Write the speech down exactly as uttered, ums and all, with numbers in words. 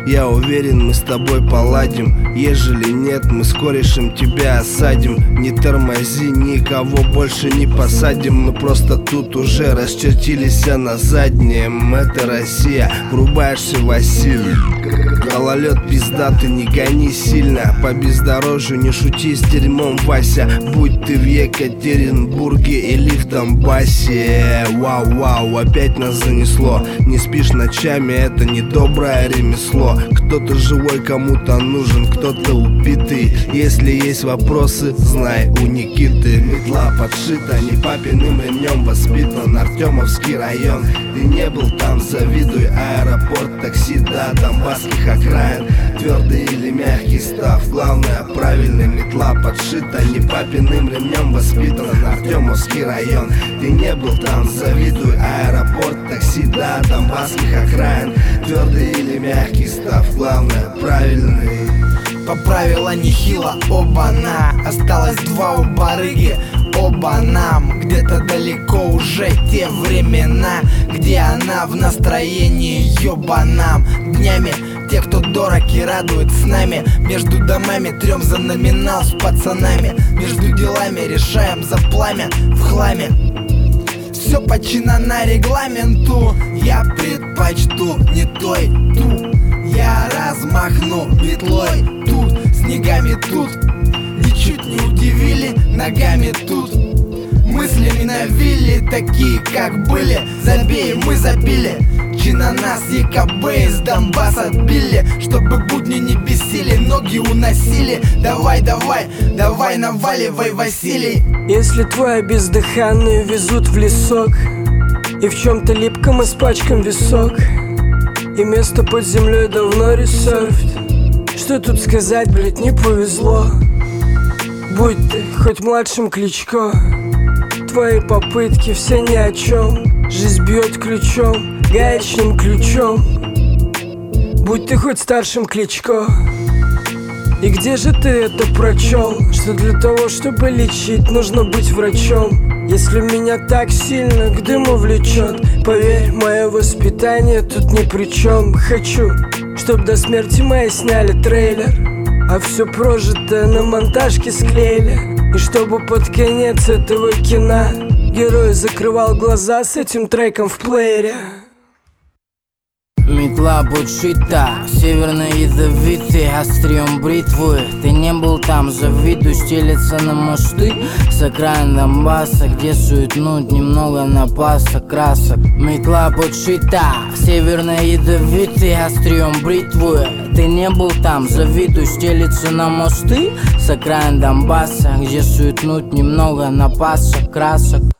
Я уверен, мы с тобой поладим. Ежели нет, мы с корешем тебя осадим. Не тормози, никого больше не посадим. Мы просто тут уже расчертились на заднем. Это Россия, врубаешься, Василий. Гололед пиздатый, не гони сильно. По бездорожью не шути с дерьмом, Вася. Будь ты в Екатеринбурге или в Донбассе. Вау-вау, опять нас занесло. Не спишь ночами, это недоброе ремесло. Кто-то живой, кому-то нужен, кто-то убитый. Если есть вопросы, знай, у Никиты метла подшита, не папиным ремнем воспитан. Артемовский район, ты не был там, завидуй. Аэропорт, такси до донбасских окраин. Твердый или мягкий став, главное правильно. Метла подшита, не папиным ремнем воспитан. Артемовский район, ты не был там, завидуй. Аэропорт, такси до донбасских окраин. Твердый или мягкий став, главное правильный. Поправила нехило, оба-на. Осталось два у барыги, оба нам. Где-то далеко уже те времена, где она в настроении ёбанам. Днями те, кто дорог и радует с нами. Между домами трем за номинал с пацанами. Между делами решаем за пламя в хламе. Все подчинено регламенту. Я предпочту не той ту. Я размахну метлой тут, снегами тут. Ничуть не удивили, ногами тут. Мыслями навили, такие как были. Забей, мы забили. Чи на нас ЕКБ из Донбасса отбили. Чтобы будни не бесили, ноги уносили. Давай, давай, давай, наваливай, Василий. Если твоя бездыханную везут в лесок, и в чем-то липком испачкан висок, и место под землей давно ресервд. Что тут сказать, блять, не повезло. Будь ты хоть младшим Кличко, твои попытки все ни о чем. Жизнь бьет ключом, гаечным ключом. Будь ты хоть старшим Кличко. И где же ты это прочел? Что для того, чтобы лечить, нужно быть врачом. Если меня так сильно к дыму влечет, поверь, мое воспитание тут ни при чем. Хочу, чтоб до смерти моей сняли трейлер, а все прожитое на монтажке склеили. И чтобы под конец этого кино герой закрывал глаза с этим треком в плеере. Метла подшита, северные ядовитые, острием бритвы. Ты не был там, завидуй, стелется на мосты с окраин Донбасса, где суетнуть немного напаса красок. Метла подшита, северные ядовитые, острием бритвы. Ты не был там, завидуй, стелется на мосты с окраин Донбасса, где суетнуть немного напаса красок.